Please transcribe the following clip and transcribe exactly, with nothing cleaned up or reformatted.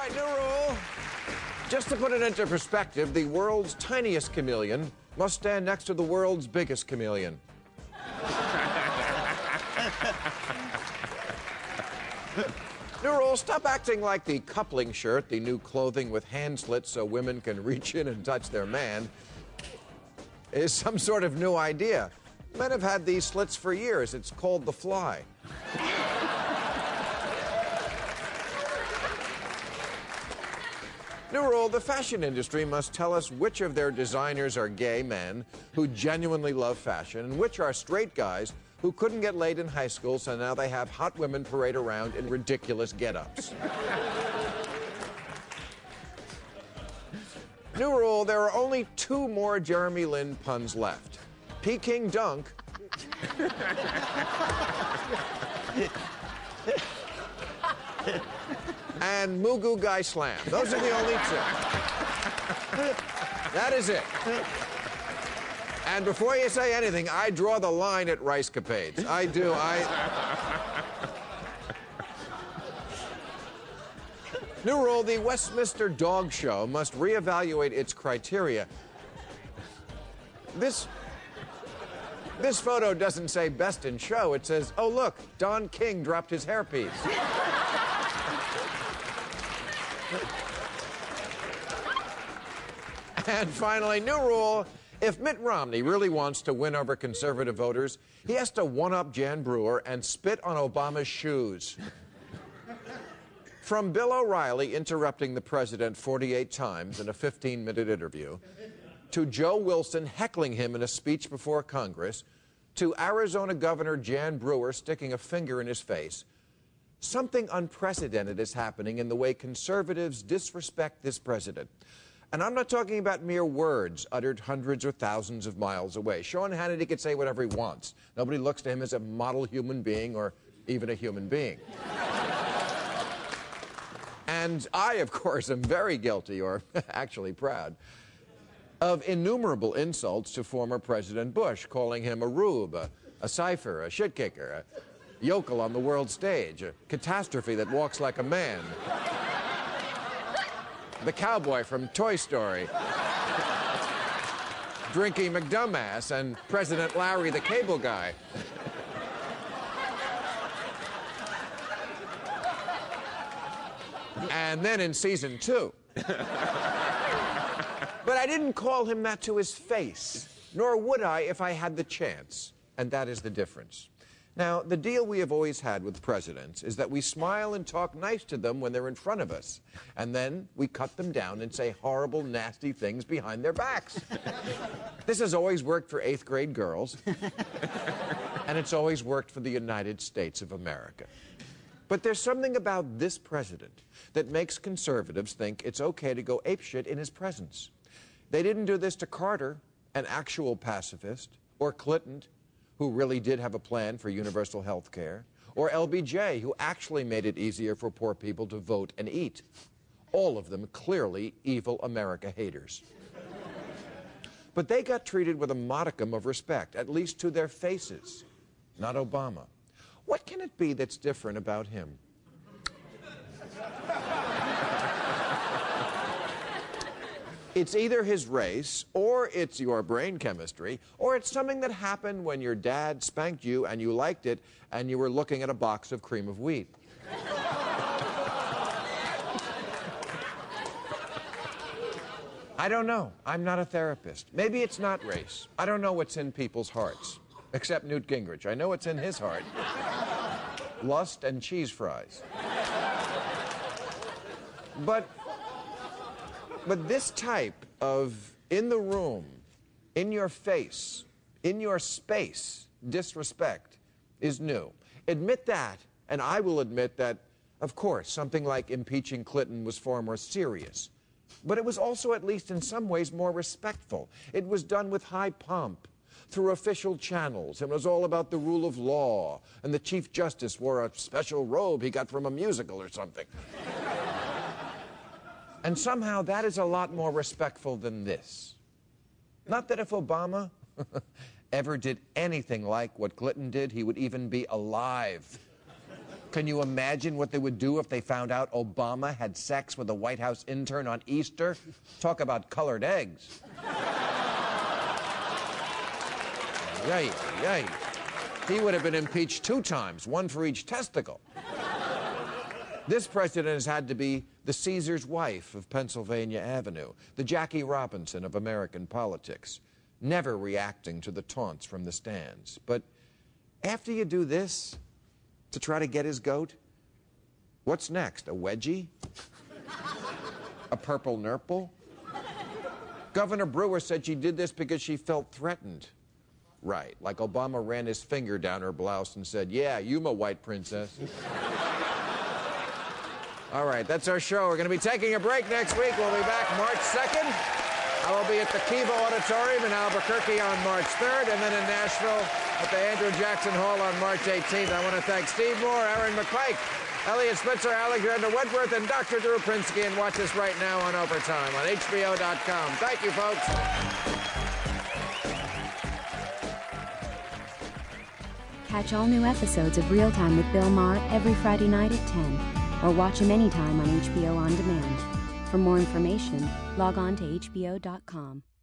right, new rule. Just to put it into perspective, the world's tiniest chameleon must stand next to the world's biggest chameleon. New rule, stop acting like the coupling shirt, the new clothing with hand slits so women can reach in and touch their man, is some sort of new idea. Men have had these slits for years. It's called the fly. New rule, the fashion industry must tell us which of their designers are gay men who genuinely love fashion and which are straight guys who couldn't get laid in high school, so now they have hot women parade around in ridiculous get-ups. New rule, there are only two more Jeremy Lin puns left. Peking Dunk and Mugu Guy Slam. Those are the only two. That is it. And before you say anything, I draw the line at rice capades. I do. I. New rule, the Westminster Dog Show must reevaluate its criteria. This. This photo doesn't say best in show. It says, oh, look, Don King dropped his hairpiece. And finally, new rule, if Mitt Romney really wants to win over conservative voters, he has to one-up Jan Brewer and spit on Obama's shoes. From Bill O'Reilly interrupting the president forty-eight times in a fifteen-minute interview, to Joe Wilson heckling him in a speech before Congress, to Arizona Governor Jan Brewer sticking a finger in his face, something unprecedented is happening in the way conservatives disrespect this president. And I'm not talking about mere words uttered hundreds or thousands of miles away. Sean Hannity could say whatever he wants. Nobody looks to him as a model human being or even a human being. And I, of course, am very guilty, or actually proud, of innumerable insults to former President Bush, calling him a rube, a, a cipher, a shit-kicker, a yokel on the world stage, a catastrophe that walks like a man, the cowboy from Toy Story, Drinky McDumbass, and President Larry the Cable Guy. And then in season two. But I didn't call him that to his face, nor would I if I had the chance. And that is the difference. Now, the deal we have always had with presidents is that we smile and talk nice to them when they're in front of us, and then we cut them down and say horrible, nasty things behind their backs. This has always worked for eighth grade girls, and it's always worked for the United States of America. But there's something about this president that makes conservatives think it's okay to go apeshit in his presence. They didn't do this to Carter, an actual pacifist, or Clinton, who really did have a plan for universal health care, or L B J, who actually made it easier for poor people to vote and eat. All of them clearly evil America haters. But they got treated with a modicum of respect, at least to their faces, not Obama. What can it be that's different about him? It's either his race, or it's your brain chemistry, or it's something that happened when your dad spanked you and you liked it and you were looking at a box of cream of wheat. I don't know. I'm not a therapist. Maybe it's not race. I don't know what's in people's hearts, except Newt Gingrich. I know what's in his heart. Lust and cheese fries. But... But this type of in the room, in your face, in your space disrespect is new. Admit that, and I will admit that, of course, something like impeaching Clinton was far more serious. But it was also, at least in some ways, more respectful. It was done with high pomp, through official channels. It was all about the rule of law, and the Chief Justice wore a special robe he got from a musical or something. And somehow that is a lot more respectful than this. Not that if Obama ever did anything like what Clinton did, he would even be alive. Can you imagine what they would do if they found out Obama had sex with a White House intern on Easter? Talk about colored eggs. Yay, yay. He would have been impeached two times, one for each testicle. This president has had to be the Caesar's wife of Pennsylvania Avenue, the Jackie Robinson of American politics, never reacting to the taunts from the stands. But after you do this, to try to get his goat, what's next? A wedgie? A purple nurple? Governor Brewer said she did this because she felt threatened. Right, like Obama ran his finger down her blouse and said, yeah, you my white princess. All right, that's our show. We're going to be taking a break next week. We'll be back March second. I will be at the Kiva Auditorium in Albuquerque on March third, and then in Nashville at the Andrew Jackson Hall on March eighteenth. I want to thank Steve Moore, Aaron McPike, Elliot Spitzer, Alexander Wentworth, and Doctor Drew Prinsky, and watch us right now on Overtime on H B O dot com. Thank you, folks. Catch all new episodes of Real Time with Bill Maher every Friday night at ten, or watch him anytime on H B O On Demand. For more information, log on to H B O dot com.